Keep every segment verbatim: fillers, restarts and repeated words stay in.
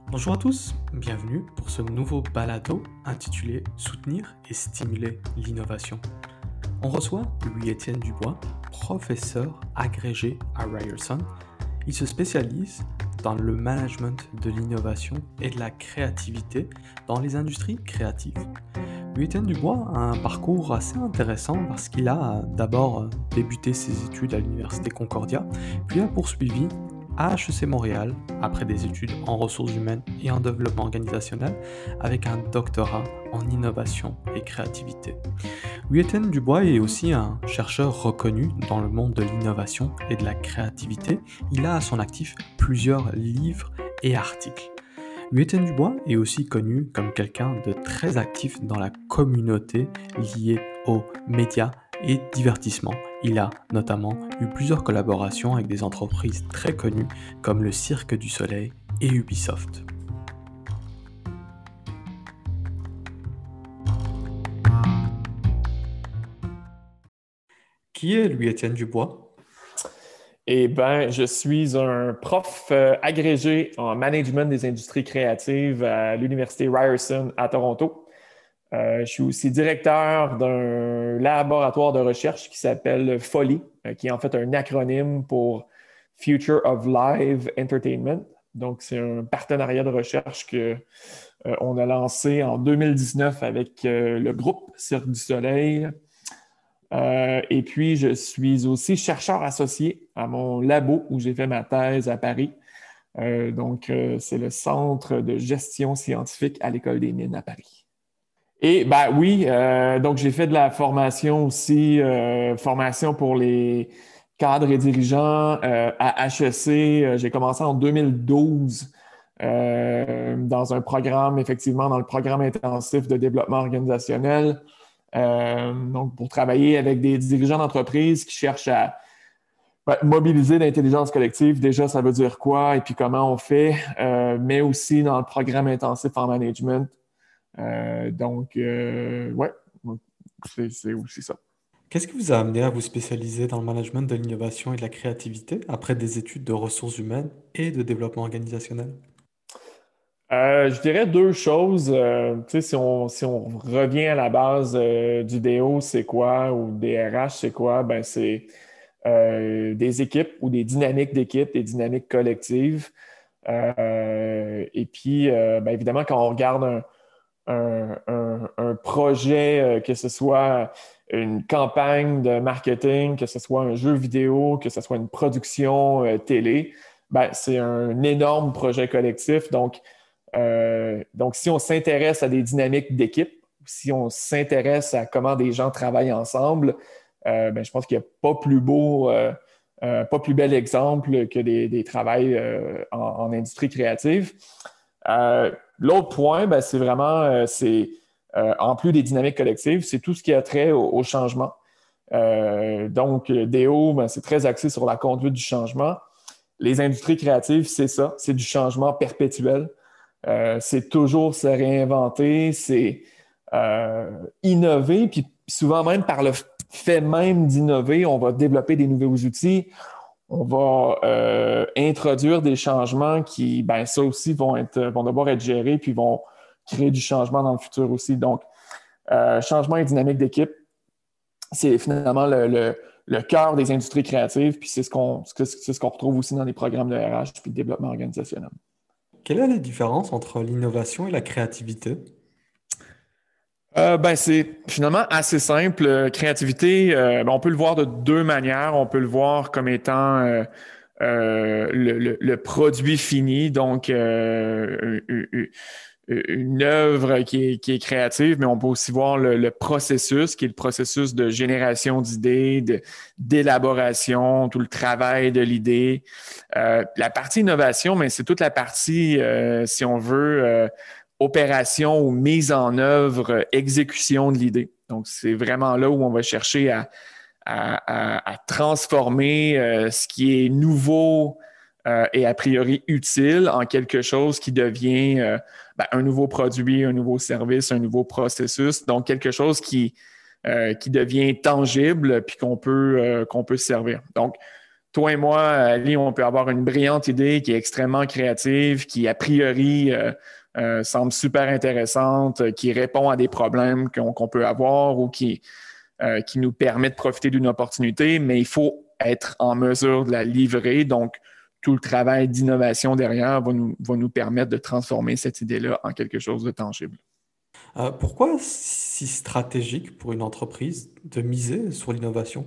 Bonjour à tous, bienvenue pour ce nouveau balado intitulé Soutenir et stimuler l'innovation. On reçoit Louis-Étienne Dubois, professeur agrégé à Ryerson. Il se spécialise dans le management de l'innovation et de la créativité dans les industries créatives. Louis-Étienne Dubois a un parcours assez intéressant parce qu'il a d'abord débuté ses études à l'Université Concordia, puis a poursuivi à H E C Montréal, après des études en ressources humaines et en développement organisationnel, avec un doctorat en innovation et créativité. Louis-Étienne Dubois est aussi un chercheur reconnu dans le monde de l'innovation et de la créativité. Il a à son actif plusieurs livres et articles. Louis-Étienne Dubois est aussi connu comme quelqu'un de très actif dans la communauté liée aux médias et divertissement. Il a notamment eu plusieurs collaborations avec des entreprises très connues comme le Cirque du Soleil et Ubisoft. Qui est Louis-Étienne Dubois? Eh bien, je suis un prof euh, agrégé en management des industries créatives à l'Université Ryerson à Toronto. Euh, je suis aussi directeur d'un laboratoire de recherche qui s'appelle FOLI, euh, qui est en fait un acronyme pour Future of Live Entertainment. Donc, c'est un partenariat de recherche que euh, on a lancé en deux mille dix-neuf avec euh, le groupe Cirque du Soleil. Euh, et puis, je suis aussi chercheur associé à mon labo où j'ai fait ma thèse à Paris. Euh, donc, euh, c'est le Centre de gestion scientifique à l'École des Mines à Paris. Et ben oui, euh, donc j'ai fait de la formation aussi, euh, formation pour les cadres et dirigeants euh, à H E C. Euh, J'ai commencé en deux mille douze euh, dans un programme, effectivement, dans le programme intensif de développement organisationnel. Euh, donc, pour travailler avec des dirigeants d'entreprise qui cherchent à ben, mobiliser l'intelligence collective, déjà, ça veut dire quoi et puis comment on fait, euh, mais aussi dans le programme intensif en management. Euh, donc, euh, ouais, c'est, c'est aussi ça. Qu'est-ce qui vous a amené à vous spécialiser dans le management de l'innovation et de la créativité après des études de ressources humaines et de développement organisationnel? Euh, je dirais deux choses. Euh, tu sais, si on, si on revient à la base euh, du D O, c'est quoi, ou des R H, c'est quoi? Ben, c'est euh, des équipes ou des dynamiques d'équipe, des dynamiques collectives. Euh, et puis, euh, ben, évidemment, quand on regarde un, un, un- un projet, euh, que ce soit une campagne de marketing, que ce soit un jeu vidéo, que ce soit une production euh, télé, ben, c'est un énorme projet collectif. Donc, euh, donc, si on s'intéresse à des dynamiques d'équipe, si on s'intéresse à comment des gens travaillent ensemble, euh, ben, je pense qu'il n'y a pas plus beau, euh, euh, pas plus bel exemple que des, des travails euh, en, en industrie créative. Euh, L'autre point, ben, c'est vraiment, euh, c'est, euh, en plus des dynamiques collectives, c'est tout ce qui a trait au, au changement. Euh, donc, D O, ben, c'est très axé sur la conduite du changement. Les industries créatives, c'est ça, c'est du changement perpétuel. Euh, c'est toujours se réinventer, c'est euh, innover, puis souvent même par le fait même d'innover, on va développer des nouveaux outils, on va euh, introduire des changements qui, ben ça aussi, vont, être, vont devoir être gérés, puis vont créer du changement dans le futur aussi. Donc, euh, changement et dynamique d'équipe, c'est finalement le, le, le cœur des industries créatives, puis c'est ce qu'on c'est ce qu'on retrouve aussi dans les programmes de R H puis de développement organisationnel. Quelle est la différence entre l'innovation et la créativité? Euh, ben, c'est finalement assez simple. Euh, créativité, euh, ben, on peut le voir de deux manières. On peut le voir comme étant euh, euh, le, le- le produit fini, donc euh, une, une œuvre qui est, qui est créative, mais on peut aussi voir le, le processus, qui est le processus de génération d'idées, de, d'élaboration, tout le travail de l'idée. Euh, la partie innovation, mais c'est toute la partie, euh, si on veut, euh, opération ou mise en œuvre, euh, exécution de l'idée. Donc, c'est vraiment là où on va chercher à, à, à, à transformer euh, ce qui est nouveau euh, et a priori utile en quelque chose qui devient euh, ben, un nouveau produit, un nouveau service, un nouveau processus. Donc, quelque chose qui, euh, qui devient tangible puis qu'on peut, euh, qu'on peut servir. Donc, toi et moi, Ali, on peut avoir une brillante idée qui est extrêmement créative, qui a priori euh, euh, semble super intéressante, qui répond à des problèmes qu'on, qu'on peut avoir ou qui, euh, qui nous permet de profiter d'une opportunité, mais il faut être en mesure de la livrer. Donc, tout le travail d'innovation derrière va nous, va nous permettre de transformer cette idée-là en quelque chose de tangible. Euh, pourquoi si stratégique pour une entreprise de miser sur l'innovation?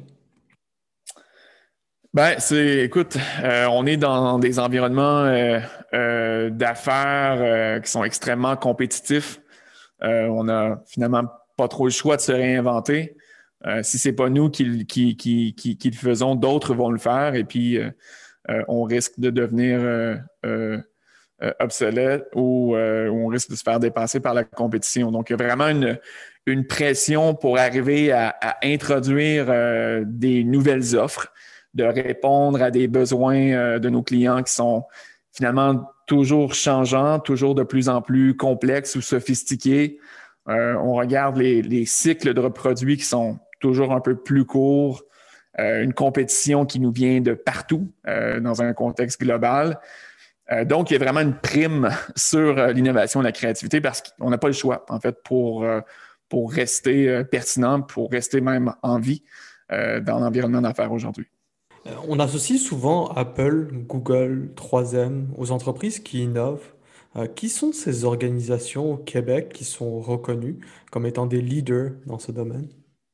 Ben, c'est, écoute, euh, on est dans des environnements euh, euh, d'affaires euh, qui sont extrêmement compétitifs. Euh, on a finalement pas trop le choix de se réinventer. Euh, si c'est pas nous qui, qui, qui, qui, qui le faisons, d'autres vont le faire et puis euh, euh, on risque de devenir euh, euh, euh, obsolète ou euh, on risque de se faire dépasser par la compétition. Donc, il y a vraiment une, une pression pour arriver à, à introduire euh, des nouvelles offres, de répondre à des besoins euh, de nos clients qui sont finalement toujours changeants, toujours de plus en plus complexes ou sophistiqués. Euh, on regarde les, les cycles de reproduits qui sont toujours un peu plus courts, euh, une compétition qui nous vient de partout euh, dans un contexte global. Euh, donc, il y a vraiment une prime sur euh, l'innovation et la créativité parce qu'on n'a pas le choix, en fait, pour, euh, pour rester euh, pertinent, pour rester même en vie euh, dans l'environnement d'affaires aujourd'hui. Euh, On associe souvent Apple, Google, trois M aux entreprises qui innovent. Euh, qui sont ces organisations au Québec qui sont reconnues comme étant des leaders dans ce domaine?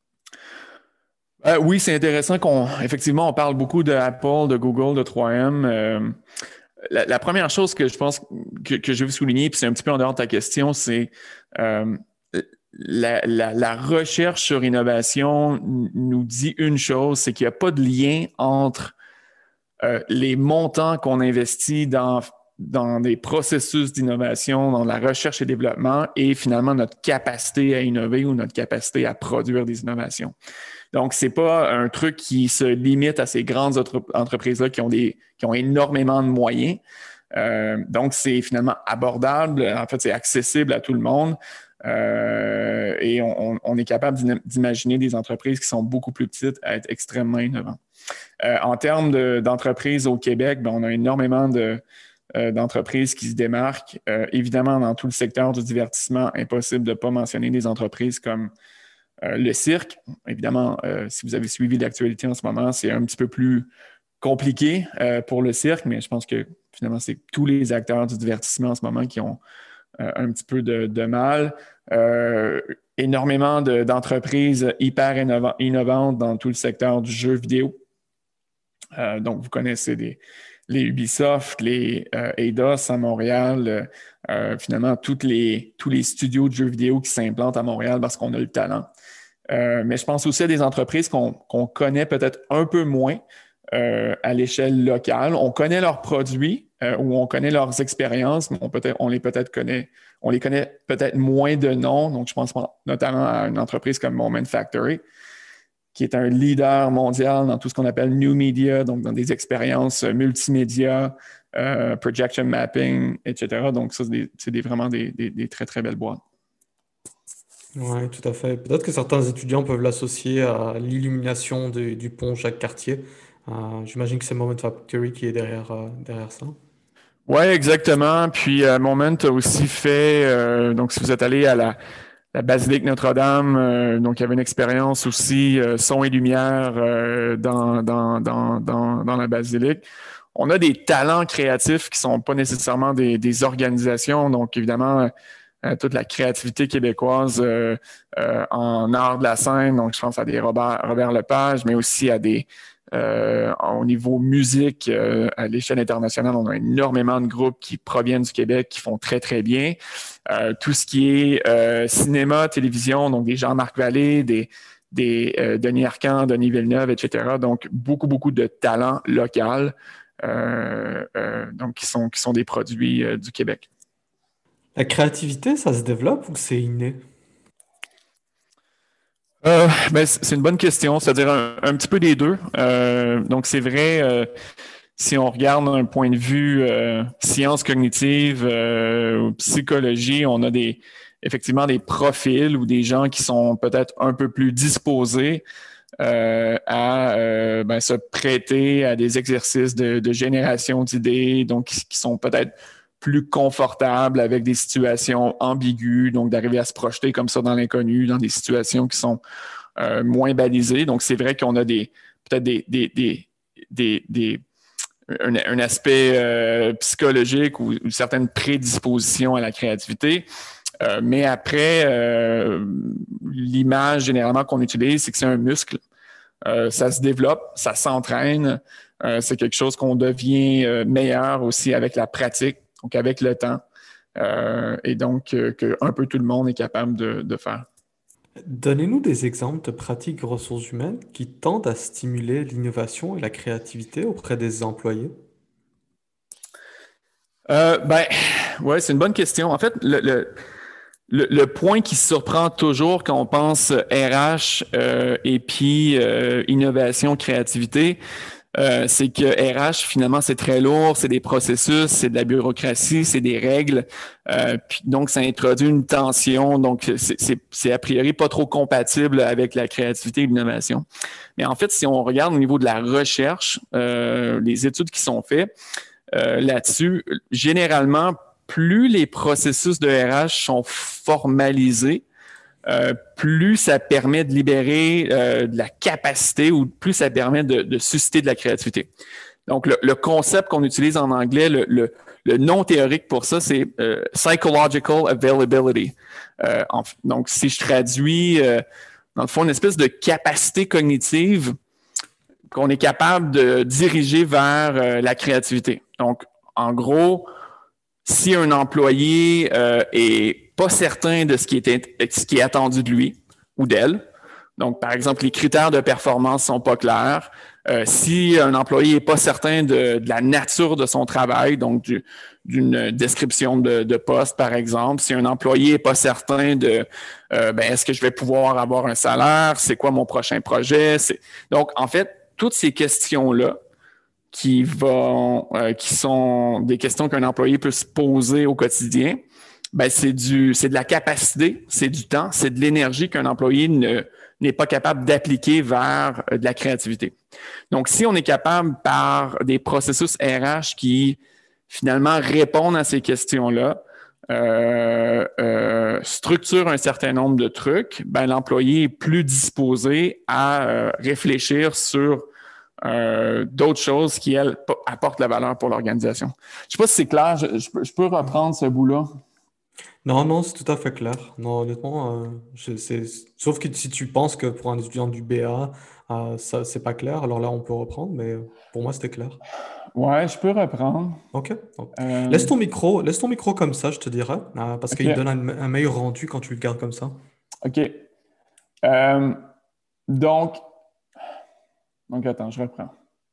Euh, oui, c'est intéressant qu'on, effectivement, on parle beaucoup de Apple, de Google, de trois M. Euh, la, la première chose que je pense que, que je veux souligner, puis c'est un petit peu en dehors de ta question, c'est euh, la, la, la recherche sur innovation nous dit une chose, c'est qu'il n'y a pas de lien entre euh, les montants qu'on investit dans, dans des processus d'innovation, dans la recherche et développement, et finalement notre capacité à innover ou notre capacité à produire des innovations. Donc, c'est pas un truc qui se limite à ces grandes autres entreprises-là qui ont des, qui ont énormément de moyens. Euh, donc, c'est finalement abordable. En fait, c'est accessible à tout le monde. Euh, et on, on est capable d'imaginer des entreprises qui sont beaucoup plus petites à être extrêmement innovantes. Euh, en termes de, d'entreprises au Québec, ben, on a énormément de, euh, d'entreprises qui se démarquent. Euh, évidemment, dans tout le secteur du divertissement, impossible de ne pas mentionner des entreprises comme Euh, le cirque, évidemment, euh, si vous avez suivi l'actualité en ce moment, c'est un petit peu plus compliqué euh, pour le cirque, mais je pense que finalement, c'est tous les acteurs du divertissement en ce moment qui ont euh, un petit peu de, de mal. Euh, énormément de, d'entreprises hyper innova- innovantes dans tout le secteur du jeu vidéo. Euh, donc, vous connaissez des, les Ubisoft, les euh, Eidos à Montréal, euh, finalement, toutes les, tous les studios de jeux vidéo qui s'implantent à Montréal parce qu'on a le talent. Euh, mais je pense aussi à des entreprises qu'on, qu'on connaît peut-être un peu moins euh, à l'échelle locale. On connaît leurs produits euh, ou on connaît leurs expériences, mais on, peut-être, on les peut-être connaît, on les connaît peut-être moins de nom. Donc, je pense notamment à une entreprise comme Moment Factory, qui est un leader mondial dans tout ce qu'on appelle New Media, donc dans des expériences multimédia, euh, projection mapping, et cetera. Donc, ça, c'est, des, c'est des, vraiment des, des, des très, très belles boîtes. Oui, tout à fait. Peut-être que certains étudiants peuvent l'associer à l'illumination de- du pont Jacques-Cartier. Euh, j'imagine que c'est Moment Factory qui est derrière, euh, derrière ça. Oui, exactement. Puis euh, Moment a aussi fait, euh, donc si vous êtes allé à la, la basilique Notre-Dame, euh, donc il y avait une expérience aussi euh, son et lumière euh, dans, dans, dans, dans, dans la basilique. On a des talents créatifs qui sont pas nécessairement des, des organisations, donc évidemment euh, toute la créativité québécoise euh, euh, en art de la scène, donc je pense à des Robert, Robert Lepage, mais aussi à des euh, au niveau musique, euh, à l'échelle internationale, on a énormément de groupes qui proviennent du Québec qui font très, très bien. Euh, tout ce qui est euh, cinéma, télévision, donc des Jean-Marc Vallée, des, des euh, Denis Arcand, Denis Villeneuve, et cetera. Donc, beaucoup, beaucoup de talents locaux euh, euh, donc qui sont, qui sont des produits euh, du Québec. La créativité, ça se développe ou c'est inné? Euh, ben, c'est une bonne question, c'est-à-dire un, un petit peu des deux. Euh, donc, c'est vrai, euh, si on regarde d'un point de vue euh, sciences cognitives euh, ou psychologie, on a des effectivement des profils ou des gens qui sont peut-être un peu plus disposés euh, à euh, ben, se prêter à des exercices de, de génération d'idées, donc qui, qui sont peut-être plus confortables avec des situations ambiguës, donc d'arriver à se projeter comme ça dans l'inconnu, dans des situations qui sont euh, moins balisées. Donc, c'est vrai qu'on a des peut-être des, des, des, des, des un, un aspect euh, psychologique ou, ou certaines prédispositions à la créativité. Euh, mais après, euh, l'image généralement qu'on utilise, c'est que c'est un muscle. Euh, ça se développe, ça s'entraîne. Euh, c'est quelque chose qu'on devient euh, meilleur aussi avec la pratique, donc avec le temps. Euh, et donc, euh, qu'un peu tout le monde est capable de, de faire. Donnez-nous des exemples de pratiques ressources humaines qui tendent à stimuler l'innovation et la créativité auprès des employés. Euh, ben, ouais, c'est une bonne question. En fait, le, le, le, le point qui surprend toujours quand on pense R H euh, et puis euh, innovation, créativité, euh, c'est que R H, finalement, c'est très lourd, c'est des processus, c'est de la bureaucratie, c'est des règles. Euh, puis donc, ça introduit une tension. Donc, c'est, c'est, c'est a priori pas trop compatible avec la créativité et l'innovation. Mais en fait, si on regarde au niveau de la recherche, euh, les études qui sont faites, Euh, là-dessus, généralement, plus les processus de R H sont formalisés, euh, plus ça permet de libérer euh, de la capacité ou plus ça permet de, de susciter de la créativité. Donc, le, le concept qu'on utilise en anglais, le, le, le nom théorique pour ça, c'est euh, psychological availability. Euh, en, donc, si je traduis, euh, dans le fond, une espèce de capacité cognitive qu'on est capable de diriger vers euh, la créativité. Donc, en gros, si un employé euh, est pas certain de ce qui est, ce qui est attendu de lui ou d'elle, donc, par exemple, les critères de performance sont pas clairs, euh, si un employé est pas certain de, de la nature de son travail, donc du, d'une description de, de poste, par exemple, si un employé est pas certain de euh, ben, est-ce que je vais pouvoir avoir un salaire, c'est quoi mon prochain projet, c'est... donc, en fait, toutes ces questions-là qui vont, euh, qui sont des questions qu'un employé peut se poser au quotidien, ben c'est du, c'est de la capacité, c'est du temps, c'est de l'énergie qu'un employé ne, n'est pas capable d'appliquer vers de la créativité. Donc, si on est capable par des processus R H qui finalement répondent à ces questions-là, euh, euh, structure un certain nombre de trucs, ben l'employé est plus disposé à euh, réfléchir sur Euh, d'autres choses qui, elles, apportent la valeur pour l'organisation. Je ne sais pas si c'est clair, je, je, peux, je peux reprendre ce bout-là. Non, non, c'est tout à fait clair. Non, honnêtement, euh, je- c'est... sauf que si tu penses que pour un étudiant du B A, euh, ça, c'est pas clair, alors là, on peut reprendre, mais pour moi, c'était clair. Ouais, je peux reprendre. Ok. Donc, Euh, laisse ton micro, laisse ton micro comme ça, je te dirais, euh, parce OK, qu'il donne un, un meilleur rendu quand tu le gardes comme ça. OK. Euh, donc, donc, attends, je reprends.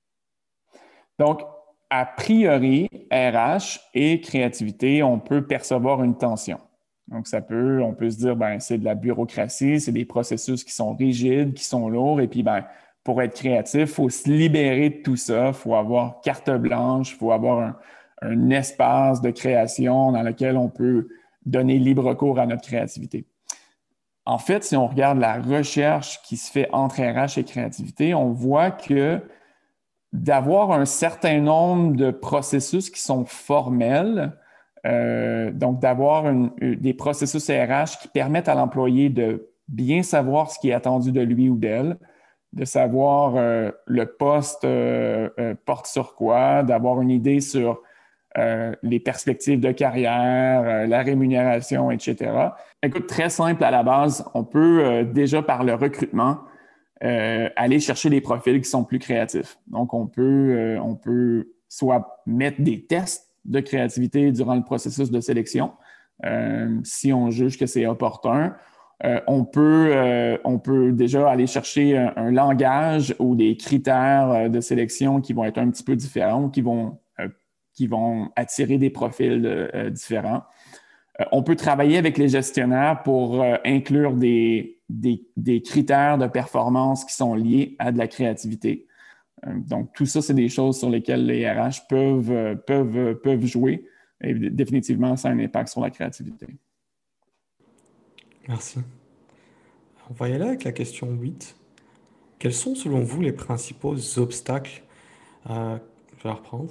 Donc, a priori, R H et créativité, on peut percevoir une tension. Donc, ça peut, on peut se dire, ben, c'est de la bureaucratie, c'est des processus qui sont rigides, qui sont lourds, et puis, ben, pour être créatif, il faut se libérer de tout ça, il faut avoir carte blanche, il faut avoir un, un espace de création dans lequel on peut donner libre cours à notre créativité. En fait, si on regarde la recherche qui se fait entre R H et créativité, on voit que d'avoir un certain nombre de processus qui sont formels, euh, donc d'avoir une, une, des processus R H qui permettent à l'employé de bien savoir ce qui est attendu de lui ou d'elle, de savoir euh, le poste euh, euh, porte sur quoi, d'avoir une idée sur euh, les perspectives de carrière, euh, la rémunération, et cetera. Écoute, très simple à la base, on peut euh, déjà par le recrutement euh, aller chercher des profils qui sont plus créatifs. Donc, on peut, euh, on peut soit mettre des tests de créativité durant le processus de sélection, euh, si on juge que c'est opportun. Euh, on, peut, euh, on peut déjà aller chercher un, un langage ou des critères de sélection qui vont être un petit peu différents, qui vont, euh, qui vont attirer des profils euh, différents. Euh, on peut travailler avec les gestionnaires pour euh, inclure des, des, des critères de performance qui sont liés à de la créativité. Euh, donc, tout ça, c'est des choses sur lesquelles les R H peuvent, euh, peuvent, peuvent jouer. Et définitivement, ça a un impact sur la créativité. Merci. On va y aller avec la question huit. Quels sont selon vous les principaux obstacles euh, je vais la reprendre.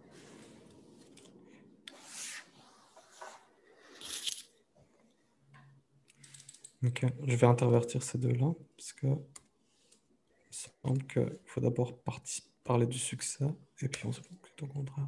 Ok, je vais intervertir ces deux-là parce que il me semble qu'il faut d'abord parti- parler du succès et puis on se fait au contraire.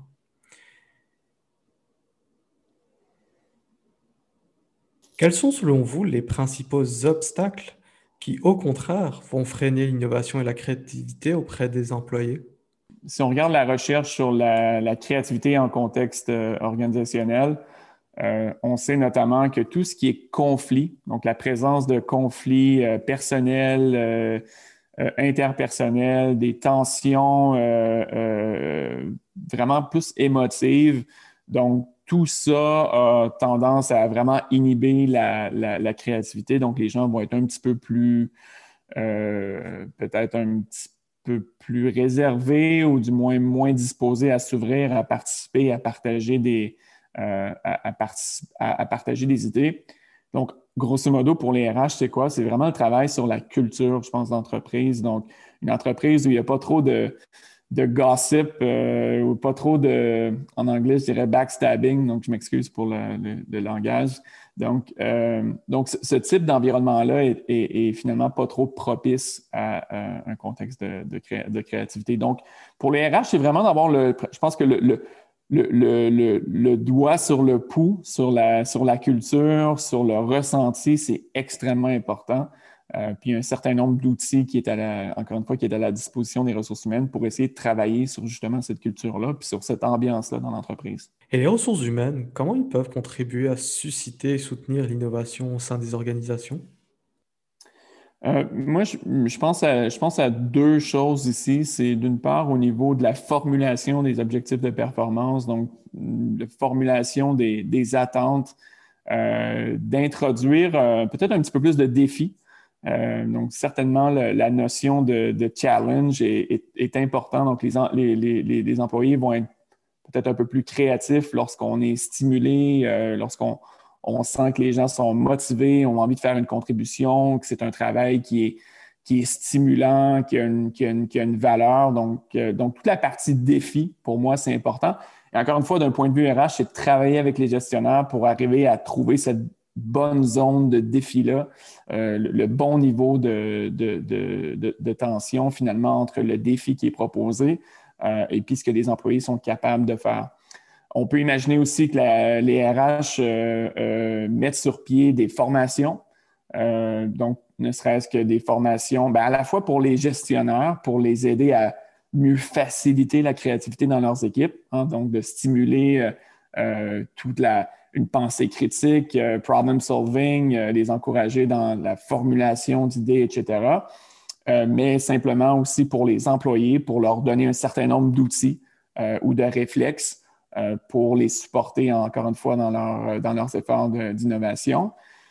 Quels sont selon vous les principaux obstacles qui, au contraire, vont freiner l'innovation et la créativité auprès des employés? Si on regarde la recherche sur la, la créativité en contexte euh, organisationnel, euh, on sait notamment que tout ce qui est conflit, donc la présence de conflits euh, personnels, euh, euh, interpersonnels, des tensions euh, euh, vraiment plus émotives, donc tout ça a tendance à vraiment inhiber la, la, la créativité. Donc les gens vont être un petit peu plus, euh, peut-être un petit peu plus réservés ou du moins moins disposés à s'ouvrir, à participer, à partager des, euh, à, à, particip- à, à partager des idées. Donc, grosso modo, pour les R H, c'est quoi? C'est vraiment le travail sur la culture, je pense, d'entreprise. Donc, une entreprise où il n'y a pas trop de, de gossip euh, ou pas trop de, en anglais, je dirais backstabbing, donc je m'excuse pour le, le, le langage. Donc, euh, donc ce, ce type d'environnement-là est, est, est finalement pas trop propice à, à un contexte de, de, cré, de, créativité. Donc, pour les R H, c'est vraiment d'avoir le, je pense que le, le Le, le, le, le, doigt sur le pouls, sur la, sur la culture, sur le ressenti, c'est extrêmement important. Euh, puis un certain nombre d'outils qui est à la, encore une fois, qui est à la disposition des ressources humaines pour essayer de travailler sur justement cette culture-là, puis sur cette ambiance-là dans l'entreprise. Et les ressources humaines, comment ils peuvent contribuer à susciter et soutenir l'innovation au sein des organisations? Euh, moi, je, je, pense à, je pense à deux choses ici. C'est d'une part au niveau de la formulation des objectifs de performance, donc la formulation des, des attentes, euh, d'introduire euh, peut-être un petit peu plus de défis. Euh, donc, certainement, le, la notion de, de challenge est, est, est importante. Donc, les, les, les, les employés vont être peut-être un peu plus créatifs lorsqu'on est stimulé, euh, lorsqu'on on sent que les gens sont motivés, ont envie de faire une contribution, que c'est un travail qui est, qui est stimulant, qui a une, qui a une, qui a une valeur. Donc, euh, donc, toute la partie défi, pour moi, c'est important. Et encore une fois, d'un point de vue R H, c'est de travailler avec les gestionnaires pour arriver à trouver cette bonne zone de défi-là, euh, le, le bon niveau de, de, de, de, de tension finalement entre le défi qui est proposé euh, et puis ce que les employés sont capables de faire. On peut imaginer aussi que la, les R H euh, euh, mettent sur pied des formations, euh, donc ne serait-ce que des formations ben, à la fois pour les gestionnaires, pour les aider à mieux faciliter la créativité dans leurs équipes, hein, donc de stimuler euh, euh, toute la, une pensée critique, euh, problem solving, euh, les encourager dans la formulation d'idées, et cetera. Euh, mais simplement aussi pour les employés, pour leur donner un certain nombre d'outils euh, ou de réflexes euh, pour les supporter, encore une fois, dans, leur, dans leurs efforts de, d'innovation.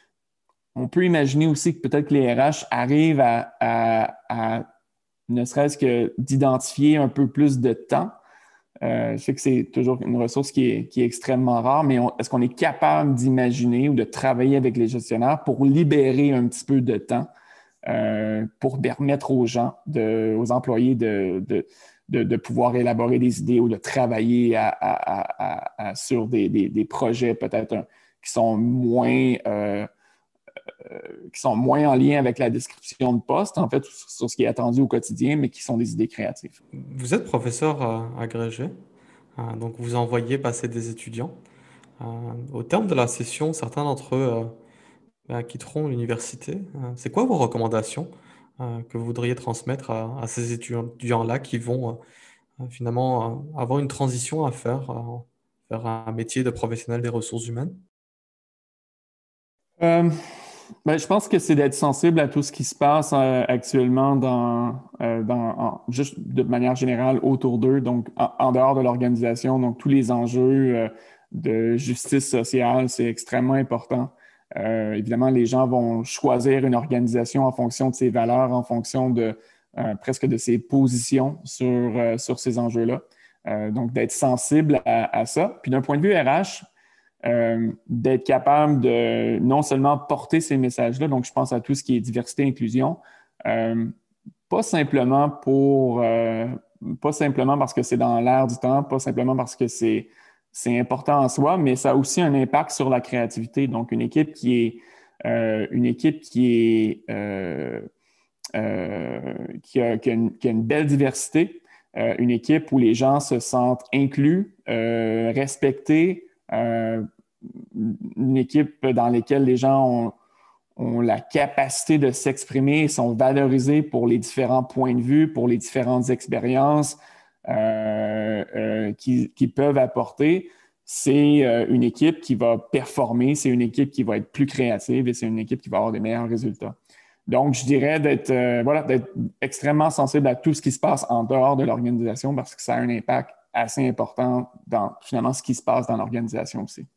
On peut imaginer aussi que peut-être que les R H arrivent à, à, à ne serait-ce que d'identifier un peu plus de temps. Euh, je sais que c'est toujours une ressource qui est, qui est extrêmement rare, mais on, est-ce qu'on est capable d'imaginer ou de travailler avec les gestionnaires pour libérer un petit peu de temps euh, pour permettre aux gens, de, aux employés de, de, de, de pouvoir élaborer des idées ou de travailler à, à, à, à, sur des, des, des projets peut-être un, qui sont moins euh, euh, qui sont moins en lien avec la description de poste, en fait, sur, sur ce qui est attendu au quotidien, mais qui sont des idées créatives. Vous êtes professeur euh, agrégé, euh, donc vous envoyez passer des étudiants. Euh, au terme de la session, certains d'entre eux euh, bah, quitteront l'université. Euh, c'est quoi vos recommandations euh, que vous voudriez transmettre à, à ces étudiants-là qui vont euh, finalement euh, avoir une transition à faire euh, vers un métier de professionnel des ressources humaines? Euh, ben, je pense que c'est d'être sensible à tout ce qui se passe euh, actuellement dans, euh, dans en, juste de manière générale autour d'eux, donc en, en dehors de l'organisation, donc tous les enjeux euh, de justice sociale, c'est extrêmement important. Euh, évidemment, les gens vont choisir une organisation en fonction de ses valeurs, en fonction de euh, presque de ses positions sur, euh, sur ces enjeux-là. Euh, donc, d'être sensible à, à ça. Puis d'un point de vue R H, euh, d'être capable de non seulement porter ces messages-là, donc je pense à tout ce qui est diversité, inclusion, euh, pas simplement pour, euh, pas simplement parce que c'est dans l'air du temps, pas simplement parce que c'est, c'est important en soi, mais ça a aussi un impact sur la créativité. Donc, une équipe qui est, euh, une équipe qui est, euh, euh, qui a, qui a une, qui a une belle diversité, euh, une équipe où les gens se sentent inclus, euh, respectés, euh, une équipe dans laquelle les gens ont, ont la capacité de s'exprimer et sont valorisés pour les différents points de vue, pour les différentes expériences euh, euh, qu'ils qui peuvent apporter. C'est euh, une équipe qui va performer, c'est une équipe qui va être plus créative et c'est une équipe qui va avoir des meilleurs résultats. Donc, je dirais d'être euh, voilà, d'être extrêmement sensible à tout ce qui se passe en dehors de l'organisation parce que ça a un impact assez important dans finalement ce qui se passe dans l'organisation aussi.